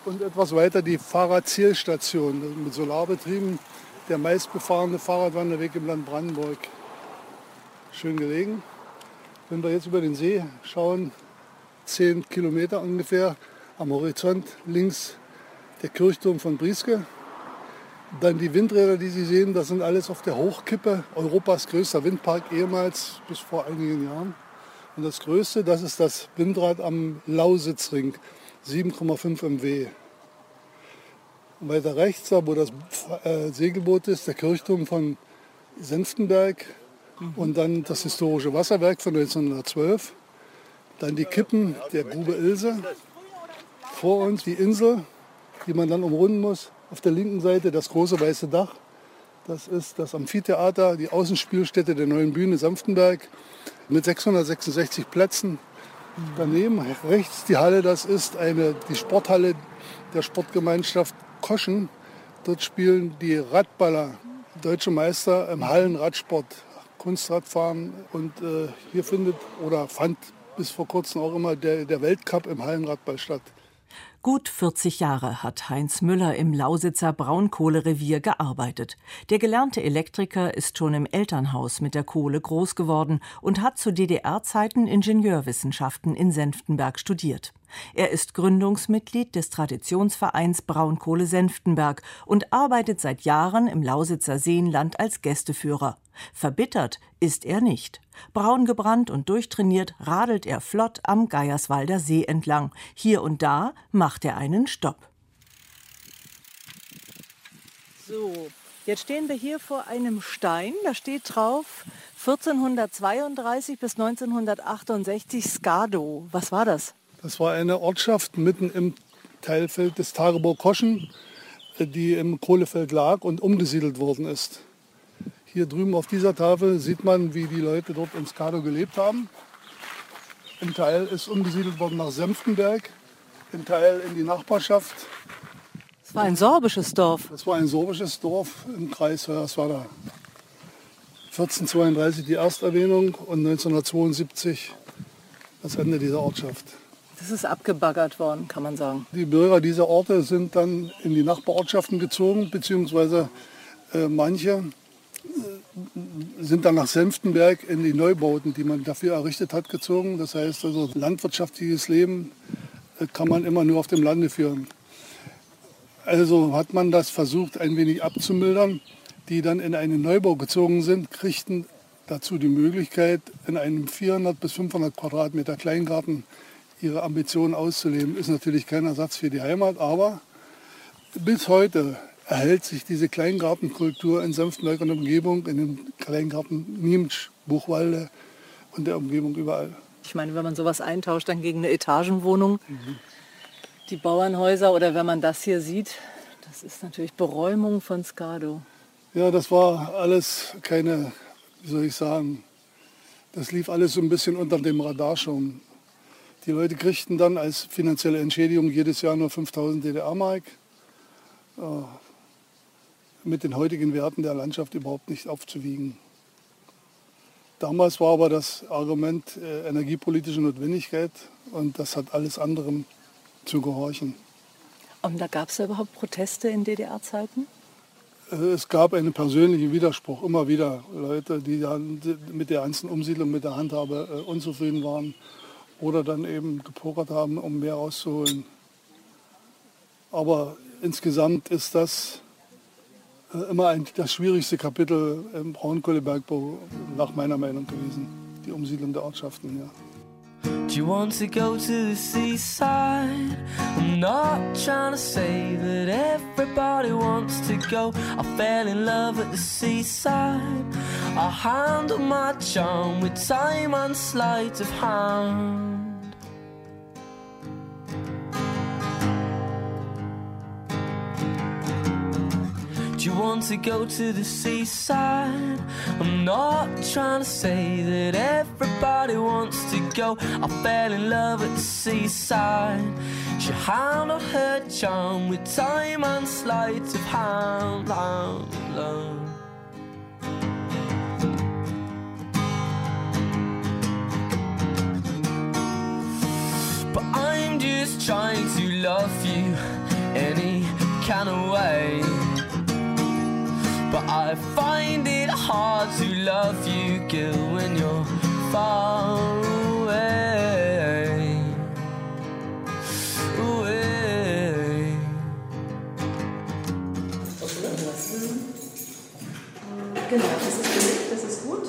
und etwas weiter die Fahrradzielstation mit Solar betrieben. Der meistbefahrene Fahrradwanderweg im Land Brandenburg. Schön gelegen. Wenn wir jetzt über den See schauen, zehn Kilometer ungefähr, am Horizont links der Kirchturm von Brieske. Dann die Windräder, die Sie sehen, das sind alles auf der Hochkippe, Europas größter Windpark ehemals, bis vor einigen Jahren. Und das Größte, das ist das Windrad am Lausitzring, sieben Komma fünf Megawatt. Und weiter rechts, da wo das äh, Segelboot ist, der Kirchturm von Senftenberg. Mhm. Und dann das historische Wasserwerk von neunzehnhundertzwölf. Dann die Kippen der Grube Ilse. Vor uns die Insel, die man dann umrunden muss. Auf der linken Seite das große weiße Dach. Das ist das Amphitheater, die Außenspielstätte der neuen Bühne Senftenberg mit sechshundertsechsundsechzig Plätzen. Daneben rechts die Halle, das ist eine, die Sporthalle der Sportgemeinschaft Koschen. Dort spielen die Radballer, deutsche Meister im Hallenradsport, Kunstradfahren. Und äh, hier findet oder fand bis vor kurzem auch immer der, der Weltcup im Hallenradball statt. Gut vierzig Jahre hat Heinz Müller im Lausitzer Braunkohlerevier gearbeitet. Der gelernte Elektriker ist schon im Elternhaus mit der Kohle groß geworden und hat zu D D R-Zeiten Ingenieurwissenschaften in Senftenberg studiert. Er ist Gründungsmitglied des Traditionsvereins Braunkohle Senftenberg und arbeitet seit Jahren im Lausitzer Seenland als Gästeführer. Verbittert ist er nicht. Braun gebrannt und durchtrainiert radelt er flott am Geierswalder See entlang. Hier und da macht er einen Stopp. So, jetzt stehen wir hier vor einem Stein. Da steht drauf vierzehnhundertzweiunddreißig bis neunzehnhundertachtundsechzig Skado. Was war das? Das war eine Ortschaft mitten im Teilfeld des Tagebau Koschen, die im Kohlefeld lag und umgesiedelt worden ist. Hier drüben auf dieser Tafel sieht man, wie die Leute dort in Skado gelebt haben. Ein Teil ist umgesiedelt worden nach Senftenberg, ein Teil in die Nachbarschaft. Das war ein sorbisches Dorf. Das war ein sorbisches Dorf im Kreis Hoyerswerda. vierzehnhundertzweiunddreißig die Ersterwähnung und neunzehnhundertzweiundsiebzig das Ende dieser Ortschaft. Das ist abgebaggert worden, kann man sagen. Die Bürger dieser Orte sind dann in die Nachbarortschaften gezogen, beziehungsweise äh, manche sind dann nach Senftenberg in die Neubauten, die man dafür errichtet hat, gezogen. Das heißt, also landwirtschaftliches Leben kann man immer nur auf dem Lande führen. Also hat man das versucht, ein wenig abzumildern. Die dann in einen Neubau gezogen sind, kriegten dazu die Möglichkeit, in einem vierhundert bis fünfhundert Quadratmeter Kleingarten ihre Ambitionen auszuleben. Ist natürlich kein Ersatz für die Heimat, aber bis heute erhält sich diese Kleingartenkultur in Senftenberg und Umgebung, in dem Kleingarten Niemtsch, Buchwalde und der Umgebung überall. Ich meine, wenn man sowas eintauscht dann gegen eine Etagenwohnung, mhm. die Bauernhäuser oder wenn man das hier sieht, das ist natürlich Beräumung von Skado. Ja, das war alles keine, wie soll ich sagen, das lief alles so ein bisschen unter dem Radar schon. Die Leute kriegten dann als finanzielle Entschädigung jedes Jahr nur fünftausend D D R-Mark. Äh, mit den heutigen Werten der Landschaft überhaupt nicht aufzuwiegen. Damals war aber das Argument äh, energiepolitische Notwendigkeit und das hat alles anderem zu gehorchen. Und da gab es ja überhaupt Proteste in D D R-Zeiten? Äh, es gab einen persönlichen Widerspruch, immer wieder Leute, die dann mit der ganzen Umsiedlung, mit der Handhabe äh, unzufrieden waren oder dann eben gepokert haben, um mehr rauszuholen. Aber insgesamt ist das immer ein, das schwierigste Kapitel im Braunkohlebergbau nach meiner Meinung gewesen, die Umsiedlung der Ortschaften hier. Do you want to go to the seaside? I'm not trying to say that everybody wants to go. I fell in love at the seaside. I handle my charm with time and sleight of hand. Do you want to go to the seaside? I'm not trying to say that everybody wants to go. I fell in love at the seaside. She handled her charm with time and sleight of hand. Love, love. But I'm just trying to love you any kind of way. But I find it hard to love you, girl, when you're far away. Away. Genau, das ist belegt, das ist gut.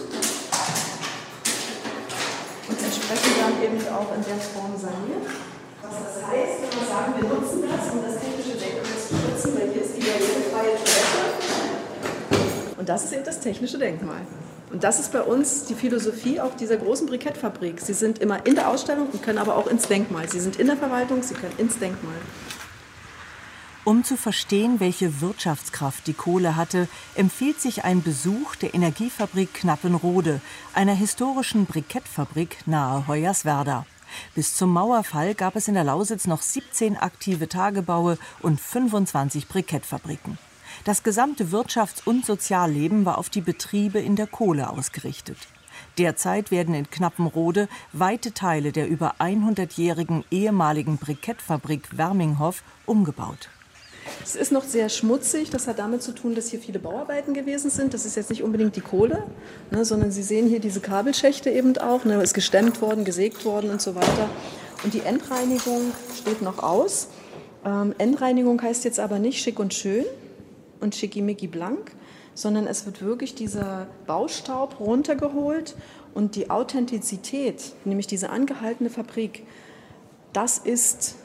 Und entsprechend dann eben auch in der Form saniert. Was das heißt, wenn wir sagen, wir nutzen das, um das technische Denkmal zu schützen, weil hier ist die barrierefreie Toilette. Und das ist eben das technische Denkmal. Und das ist bei uns die Philosophie auch dieser großen Brikettfabrik. Sie sind immer in der Ausstellung und können aber auch ins Denkmal. Sie sind in der Verwaltung, sie können ins Denkmal. Um zu verstehen, welche Wirtschaftskraft die Kohle hatte, empfiehlt sich ein Besuch der Energiefabrik Knappenrode, einer historischen Brikettfabrik nahe Hoyerswerda. Bis zum Mauerfall gab es in der Lausitz noch siebzehn aktive Tagebaue und fünfundzwanzig Brikettfabriken. Das gesamte Wirtschafts- und Sozialleben war auf die Betriebe in der Kohle ausgerichtet. Derzeit werden in Knappenrode weite Teile der über hundertjährigen ehemaligen Brikettfabrik Werminghoff umgebaut. Es ist noch sehr schmutzig, das hat damit zu tun, dass hier viele Bauarbeiten gewesen sind. Das ist jetzt nicht unbedingt die Kohle, ne, sondern Sie sehen hier diese Kabelschächte eben auch. Ne, ist gestemmt worden, gesägt worden und so weiter. Und die Endreinigung steht noch aus. Ähm, Endreinigung heißt jetzt aber nicht schick und schön und schickimicki blank, sondern es wird wirklich dieser Baustaub runtergeholt und die Authentizität, nämlich diese angehaltene Fabrik, das ist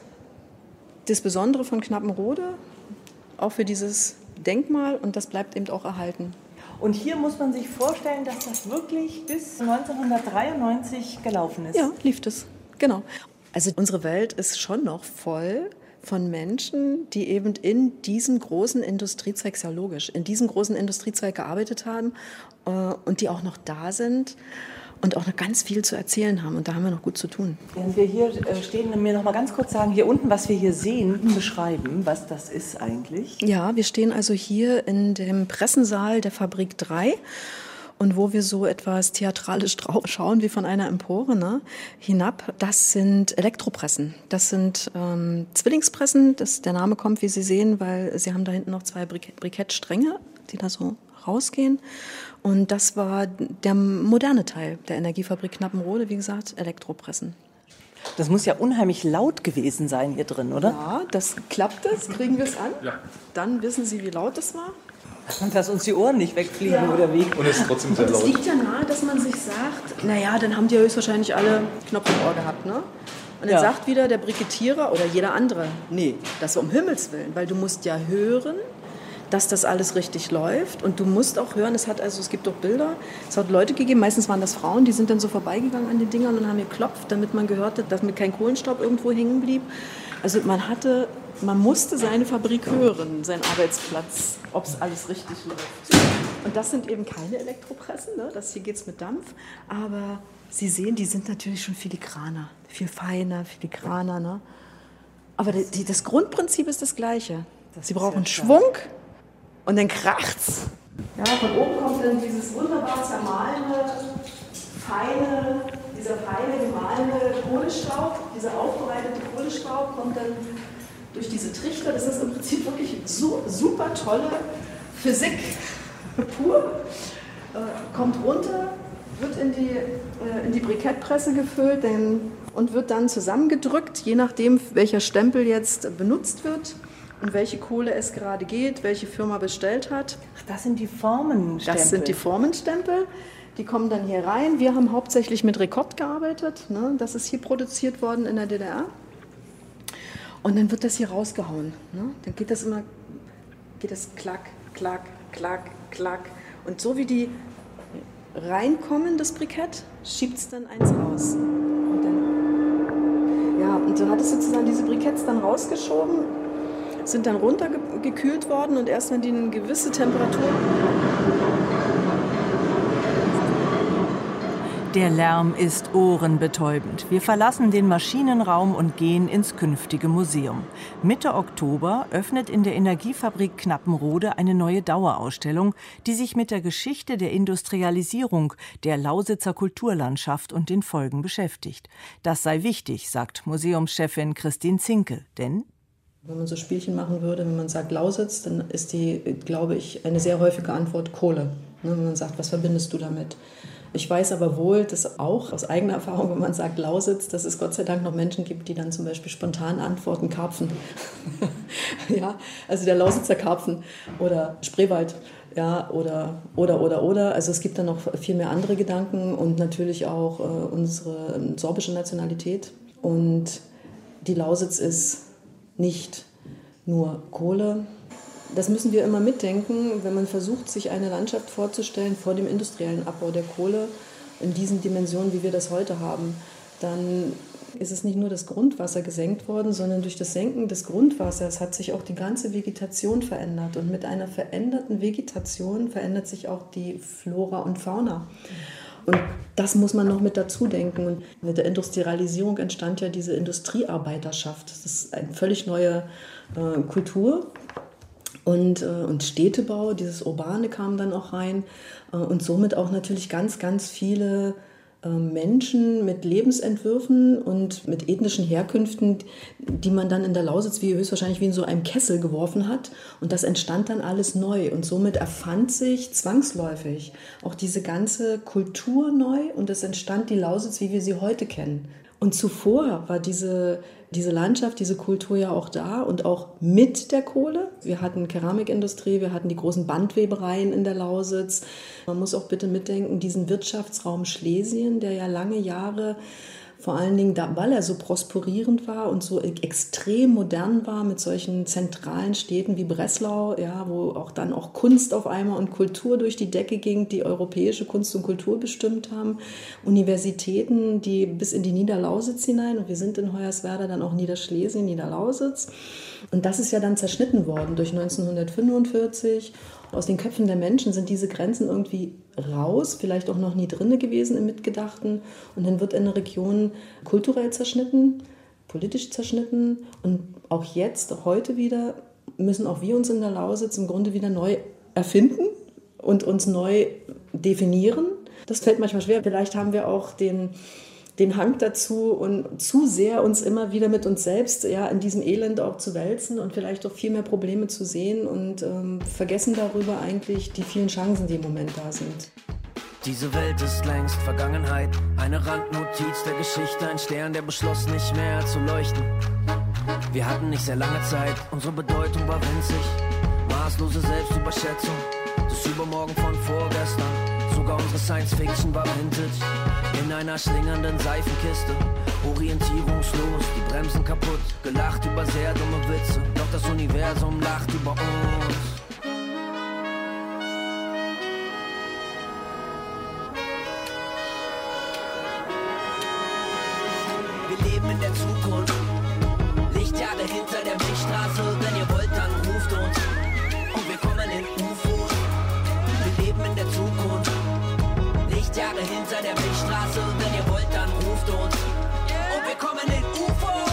das Besondere von Knappenrode, auch für dieses Denkmal, und das bleibt eben auch erhalten. Und hier muss man sich vorstellen, dass das wirklich bis neunzehnhundertdreiundneunzig gelaufen ist. Ja, lief das, genau. Also unsere Welt ist schon noch voll von Menschen, die eben in diesem großen Industriezweig, sehr logisch, in diesem großen Industriezweig gearbeitet haben äh, und die auch noch da sind und auch noch ganz viel zu erzählen haben. Und da haben wir noch gut zu tun. Wenn wir hier stehen, mir noch mal ganz kurz sagen, hier unten, was wir hier sehen, beschreiben, was das ist eigentlich. Ja, wir stehen also hier in dem Pressensaal der Fabrik drei. Und wo wir so etwas theatralisch drauf schauen, wie von einer Empore, ne, hinab, das sind Elektropressen. Das sind ähm, Zwillingspressen. Das, der Name kommt, wie Sie sehen, weil Sie haben da hinten noch zwei Brikett, Brikettstränge, die da so rausgehen. Und das war der moderne Teil der Energiefabrik Knappenrode, wie gesagt, Elektropressen. Das muss ja unheimlich laut gewesen sein hier drin, oder? Ja, das klappt es. Kriegen wir es an? Ja. Dann wissen Sie, wie laut es war. Und dass uns die Ohren nicht wegfliegen, ja. Oder wie? Und es ist trotzdem sehr laut. laut. Es liegt ja nahe, dass man sich sagt, naja, dann haben die ja höchstwahrscheinlich alle Knopf im Ohr gehabt, ne? Und dann ja. sagt wieder der Brikettierer oder jeder andere, nee, das um Himmels Willen, weil du musst ja hören, dass das alles richtig läuft. Und du musst auch hören, es hat also, es gibt doch Bilder, es hat Leute gegeben, meistens waren das Frauen, die sind dann so vorbeigegangen an den Dingern und haben geklopft, damit man gehört hat, dass mit kein Kohlenstaub irgendwo hängen blieb. Also man hatte, man musste seine Fabrik hören, seinen Arbeitsplatz, ob es alles richtig läuft. Und das sind eben keine Elektropressen, ne? Das hier geht es mit Dampf, aber Sie sehen, die sind natürlich schon filigraner, viel feiner, filigraner. Ne? Aber die, die, das Grundprinzip ist das Gleiche. Das Sie brauchen Schwung. Und dann kracht's. Ja, von oben kommt dann dieses wunderbar zermahlene, feine, dieser feine, gemahlene Kohlestaub, dieser aufbereitete Kohlestaub kommt dann durch diese Trichter. Das ist im Prinzip wirklich so, super tolle Physik pur. Äh, kommt runter, wird in die, äh, in die Brikettpresse gefüllt denn, und wird dann zusammengedrückt, je nachdem, welcher Stempel jetzt benutzt wird. Um welche Kohle es gerade geht, welche Firma bestellt hat. Ach, das sind die Formenstempel. Das sind die Formenstempel. Die kommen dann hier rein. Wir haben hauptsächlich mit Rekord gearbeitet. Ne? Das ist hier produziert worden in der D D R. Und dann wird das hier rausgehauen. Ne? Dann geht das immer, geht das klack, klack, klack, klack. Und so wie die reinkommen, das Brikett, schiebt es dann eins raus. Und dann, ja, und so hat es sozusagen diese Briketts dann rausgeschoben, sind dann runtergekühlt worden und erst wenn die eine gewisse Temperatur... Der Lärm ist ohrenbetäubend. Wir verlassen den Maschinenraum und gehen ins künftige Museum. Mitte Oktober öffnet in der Energiefabrik Knappenrode eine neue Dauerausstellung, die sich mit der Geschichte der Industrialisierung der Lausitzer Kulturlandschaft und den Folgen beschäftigt. Das sei wichtig, sagt Museumschefin Christine Zinke, denn Wenn man so Spielchen machen würde, wenn man sagt Lausitz, dann ist die, glaube ich, eine sehr häufige Antwort Kohle. Wenn man sagt, was verbindest du damit? Ich weiß aber wohl, dass auch aus eigener Erfahrung, wenn man sagt Lausitz, dass es Gott sei Dank noch Menschen gibt, die dann zum Beispiel spontan antworten, Karpfen. Ja, also der Lausitzer Karpfen oder Spreewald. Ja, oder, oder, oder, oder. Also es gibt dann noch viel mehr andere Gedanken und natürlich auch äh, unsere äh, sorbische Nationalität. Und die Lausitz ist nicht nur Kohle. Das müssen wir immer mitdenken, wenn man versucht, sich eine Landschaft vorzustellen vor dem industriellen Abbau der Kohle in diesen Dimensionen, wie wir das heute haben. Dann ist es nicht nur das Grundwasser gesenkt worden, sondern durch das Senken des Grundwassers hat sich auch die ganze Vegetation verändert. Und mit einer veränderten Vegetation verändert sich auch die Flora und Fauna. Und das muss man noch mit dazu denken. Und mit der Industrialisierung entstand ja diese Industriearbeiterschaft. Das ist eine völlig neue äh, Kultur. Und, äh, und Städtebau, dieses Urbane kam dann auch rein. Äh, und somit auch natürlich ganz, ganz viele äh, Menschen mit Lebensentwürfen und mit ethnischen Herkünften, die man dann in der Lausitz wie höchstwahrscheinlich wie in so einem Kessel geworfen hat. Und das entstand dann alles neu. Und somit erfand sich zwangsläufig auch diese ganze Kultur neu. Und es entstand die Lausitz, wie wir sie heute kennen. Und zuvor war diese, diese Landschaft, diese Kultur ja auch da und auch mit der Kohle. Wir hatten Keramikindustrie, wir hatten die großen Bandwebereien in der Lausitz. Man muss auch bitte mitdenken, diesen Wirtschaftsraum Schlesien, der ja lange Jahre, vor allen Dingen, da, weil er so prosperierend war und so extrem modern war mit solchen zentralen Städten wie Breslau, ja, wo auch dann auch Kunst auf einmal und Kultur durch die Decke ging, die europäische Kunst und Kultur bestimmt haben. Universitäten, die bis in die Niederlausitz hinein, und wir sind in Hoyerswerda dann auch Niederschlesien, Niederlausitz. Und das ist ja dann zerschnitten worden durch neunzehnhundertfünfundvierzig. Aus den Köpfen der Menschen sind diese Grenzen irgendwie raus, vielleicht auch noch nie drin gewesen im Mitgedachten. Und dann wird eine Region kulturell zerschnitten, politisch zerschnitten. Und auch jetzt, heute wieder, müssen auch wir uns in der Lausitz im Grunde wieder neu erfinden und uns neu definieren. Das fällt manchmal schwer. Vielleicht haben wir auch den... den Hang dazu und zu sehr uns immer wieder mit uns selbst ja, in diesem Elend auch zu wälzen und vielleicht auch viel mehr Probleme zu sehen und ähm, vergessen darüber eigentlich die vielen Chancen, die im Moment da sind. Diese Welt ist längst Vergangenheit, eine Randnotiz der Geschichte, ein Stern, der beschloss nicht mehr zu leuchten. Wir hatten nicht sehr lange Zeit, unsere Bedeutung war winzig, maßlose Selbstüberschätzung, das Übermorgen von vorgestern. Sogar unsere Science-Fiction war Vintage. In einer schlingernden Seifenkiste, orientierungslos, die Bremsen kaputt, gelacht über sehr dumme Witze, doch das Universum lacht über uns. Wir leben in der Zukunft, Lichtjahre hinter der Milchstraße, wenn ihr wollt, dann ruft uns und wir kommen in U F Os. Wir leben in der Zukunft, Lichtjahre hinter der Milchstraße, wenn ihr wollt, dann ruft uns und wir kommen in U F Os.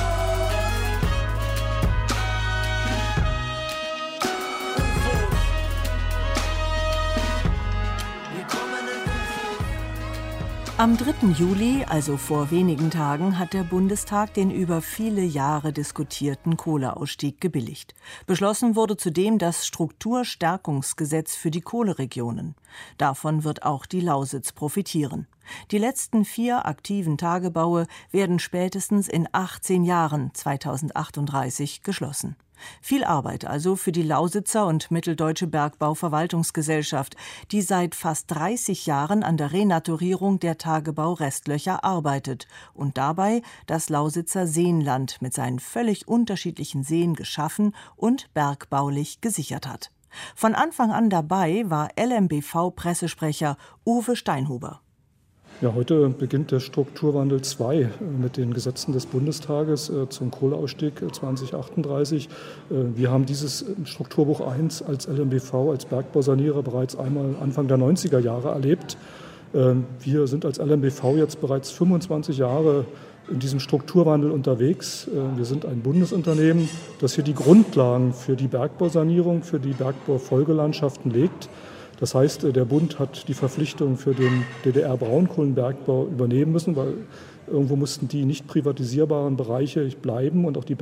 Wir kommen in U F Os. Am dritten Juli, also vor wenigen Tagen, hat der Bundestag den über viele Jahre diskutierten Kohleausstieg gebilligt. Beschlossen wurde zudem das Strukturstärkungsgesetz für die Kohleregionen. Davon wird auch die Lausitz profitieren. Die letzten vier aktiven Tagebaue werden spätestens in achtzehn Jahren, zweitausendachtunddreißig, geschlossen. Viel Arbeit also für die Lausitzer und Mitteldeutsche Bergbau-Verwaltungsgesellschaft, die seit fast dreißig Jahren an der Renaturierung der Tagebau-Restlöcher arbeitet und dabei das Lausitzer Seenland mit seinen völlig unterschiedlichen Seen geschaffen und bergbaulich gesichert hat. Von Anfang an dabei war L M B V-Pressesprecher Uwe Steinhuber. Ja, heute beginnt der Strukturwandel zwei mit den Gesetzen des Bundestages zum Kohleausstieg zweitausendachtunddreißig. Wir haben dieses Strukturbuch eins als L M B V, als Bergbausanierer bereits einmal Anfang der neunziger Jahre erlebt. Wir sind als L M B V jetzt bereits fünfundzwanzig Jahre in diesem Strukturwandel unterwegs. Wir sind ein Bundesunternehmen, das hier die Grundlagen für die Bergbausanierung, für die Bergbaufolgelandschaften legt. Das heißt, der Bund hat die Verpflichtung für den D D R-Braunkohlenbergbau übernehmen müssen, weil irgendwo mussten die nicht privatisierbaren Bereiche bleiben und auch die Berg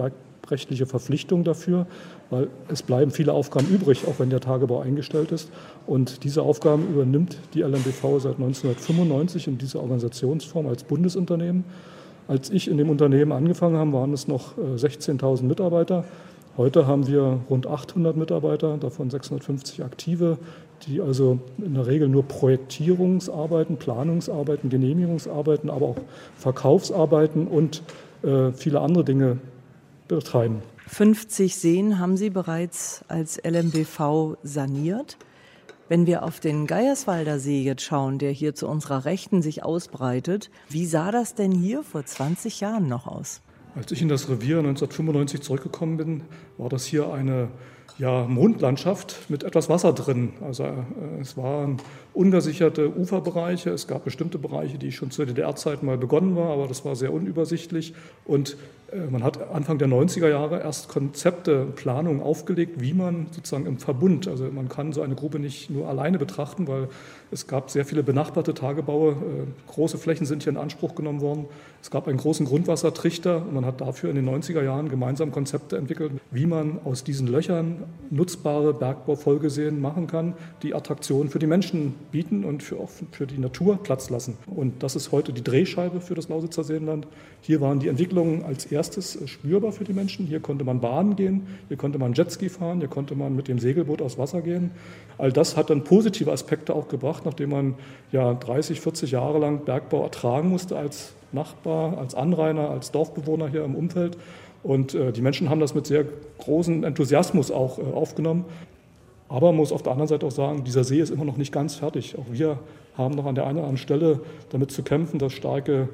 rechtliche Verpflichtung dafür, weil es bleiben viele Aufgaben übrig, auch wenn der Tagebau eingestellt ist. Und diese Aufgaben übernimmt die L M B V seit neunzehnhundertfünfundneunzig in dieser Organisationsform als Bundesunternehmen. Als ich in dem Unternehmen angefangen habe, waren es noch sechzehntausend Mitarbeiter. Heute haben wir rund achthundert Mitarbeiter, davon sechshundertfünfzig aktive, die also in der Regel nur Projektierungsarbeiten, Planungsarbeiten, Genehmigungsarbeiten, aber auch Verkaufsarbeiten und äh, viele andere Dinge betreiben. fünfzig Seen haben Sie bereits als L M B V saniert. Wenn wir auf den Geierswalder See jetzt schauen, der hier zu unserer Rechten sich ausbreitet, wie sah das denn hier vor zwanzig Jahren noch aus? Als ich in das Revier neunzehnhundertfünfundneunzig zurückgekommen bin, war das hier eine ja, Mondlandschaft mit etwas Wasser drin. Also äh, es waren ungesicherte Uferbereiche. Es gab bestimmte Bereiche, die schon zur D D R-Zeit mal begonnen waren, aber das war sehr unübersichtlich. Und äh, man hat Anfang der neunziger Jahre erst Konzepte, Planungen aufgelegt, wie man sozusagen im Verbund, also man kann so eine Grube nicht nur alleine betrachten, weil es gab sehr viele benachbarte Tagebaue. Äh, große Flächen sind hier in Anspruch genommen worden. Es gab einen großen Grundwassertrichter und man hat dafür in den neunziger Jahren gemeinsam Konzepte entwickelt, wie man aus diesen Löchern nutzbare Bergbaufolgeseen machen kann, die Attraktionen für die Menschen bieten und für, auch für die Natur Platz lassen. Und das ist heute die Drehscheibe für das Lausitzer Seenland. Hier waren die Entwicklungen als erstes spürbar für die Menschen. Hier konnte man baden gehen, hier konnte man Jetski fahren, hier konnte man mit dem Segelboot aufs Wasser gehen. All das hat dann positive Aspekte auch gebracht, nachdem man ja dreißig, vierzig Jahre lang Bergbau ertragen musste als Nachbar, als Anrainer, als Dorfbewohner hier im Umfeld. Und äh, die Menschen haben das mit sehr großem Enthusiasmus auch äh, aufgenommen. Aber man muss auf der anderen Seite auch sagen, dieser See ist immer noch nicht ganz fertig. Auch wir haben noch an der einen oder anderen Stelle damit zu kämpfen, dass starke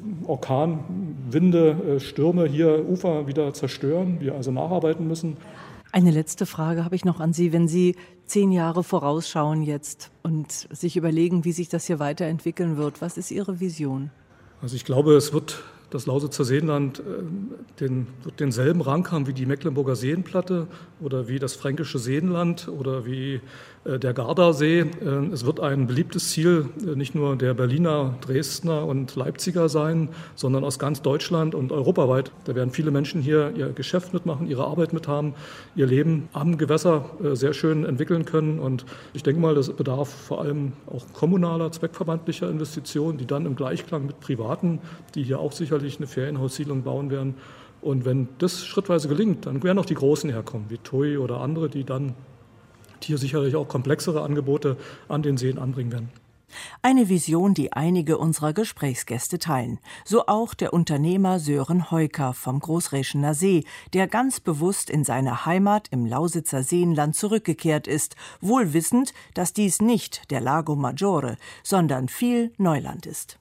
Orkanwinde, äh, Stürme hier Ufer wieder zerstören. Wir also nacharbeiten müssen. Eine letzte Frage habe ich noch an Sie. Wenn Sie zehn Jahre vorausschauen jetzt und sich überlegen, wie sich das hier weiterentwickeln wird, was ist Ihre Vision? Also ich glaube, es wird das Lausitzer Seenland äh, den, wird denselben Rang haben wie die Mecklenburger Seenplatte oder wie das fränkische Seenland oder wie äh, der Gardasee. Äh, es wird ein beliebtes Ziel äh, nicht nur der Berliner, Dresdner und Leipziger sein, sondern aus ganz Deutschland und europaweit. Da werden viele Menschen hier ihr Geschäft mitmachen, ihre Arbeit mithaben, ihr Leben am Gewässer äh, sehr schön entwickeln können. Und ich denke mal, das bedarf vor allem auch kommunaler, zweckverbandlicher Investitionen, die dann im Gleichklang mit Privaten, die hier auch sicherlich eine Ferienhaussiedlung bauen werden. Und wenn das schrittweise gelingt, dann werden auch die Großen herkommen, wie T U I oder andere, die dann hier sicherlich auch komplexere Angebote an den Seen anbringen werden. Eine Vision, die einige unserer Gesprächsgäste teilen. So auch der Unternehmer Sören Heuker vom Großräschener See, der ganz bewusst in seine Heimat im Lausitzer Seenland zurückgekehrt ist, wohl wissend, dass dies nicht der Lago Maggiore, sondern viel Neuland ist.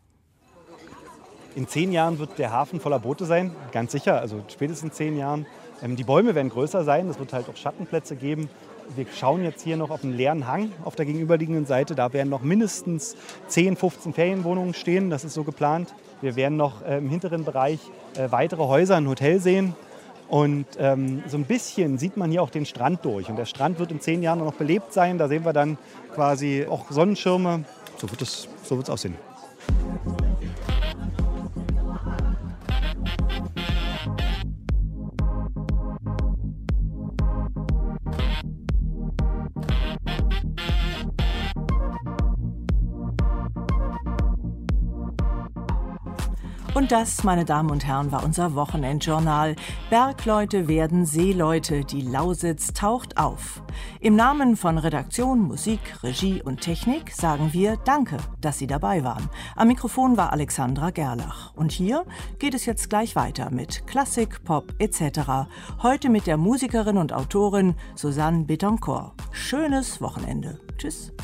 In zehn Jahren wird der Hafen voller Boote sein, ganz sicher, also spätestens zehn Jahren. Ähm, die Bäume werden größer sein, es wird halt auch Schattenplätze geben. Wir schauen jetzt hier noch auf einen leeren Hang auf der gegenüberliegenden Seite. Da werden noch mindestens zehn, fünfzehn Ferienwohnungen stehen, das ist so geplant. Wir werden noch äh, im hinteren Bereich äh, weitere Häuser, ein Hotel sehen. Und ähm, so ein bisschen sieht man hier auch den Strand durch. Und der Strand wird in zehn Jahren noch belebt sein. Da sehen wir dann quasi auch Sonnenschirme. So wird es, so wird es aussehen. Und das, meine Damen und Herren, war unser Wochenendjournal. Bergleute werden Seeleute, die Lausitz taucht auf. Im Namen von Redaktion, Musik, Regie und Technik sagen wir Danke, dass Sie dabei waren. Am Mikrofon war Alexandra Gerlach. Und hier geht es jetzt gleich weiter mit Klassik, Pop et cetera. Heute mit der Musikerin und Autorin Susanne Betancourt. Schönes Wochenende. Tschüss.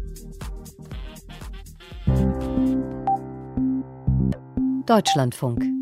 Deutschlandfunk.